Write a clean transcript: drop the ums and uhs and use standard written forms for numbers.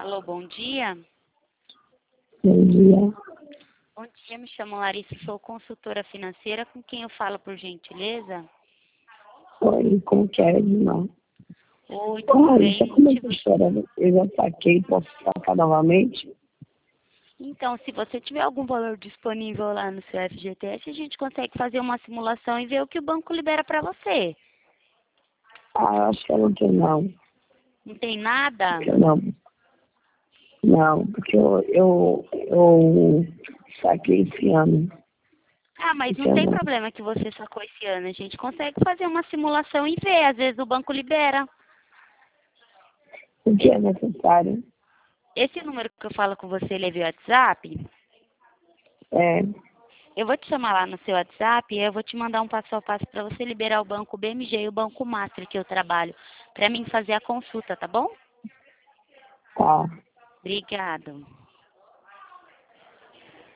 Alô, bom dia. Bom dia. Bom dia, me chamo Larissa, sou consultora financeira. Com quem eu falo, por gentileza? Oi, como que é, irmão? Oi, tudo Larissa, bem? como é que chora? Eu já saquei, posso sacar novamente? Então, se você tiver algum valor disponível lá no seu FGTS, a gente consegue fazer uma simulação e ver o que o banco libera para você. Ah, acho que eu não tenho não. Não tem nada? Não, não, porque eu saquei esse ano. Ah, mas Esse não tem ano. problema que você sacou esse ano. A gente consegue fazer uma simulação e ver. Às vezes o banco libera. O que é necessário? Esse número que eu falo com você, ele é via WhatsApp? É, Eu vou te chamar lá no seu WhatsApp e eu vou te mandar um passo a passo para você liberar o banco BMG e o banco Master que eu trabalho, para mim fazer a consulta, tá bom? tá. Obrigado.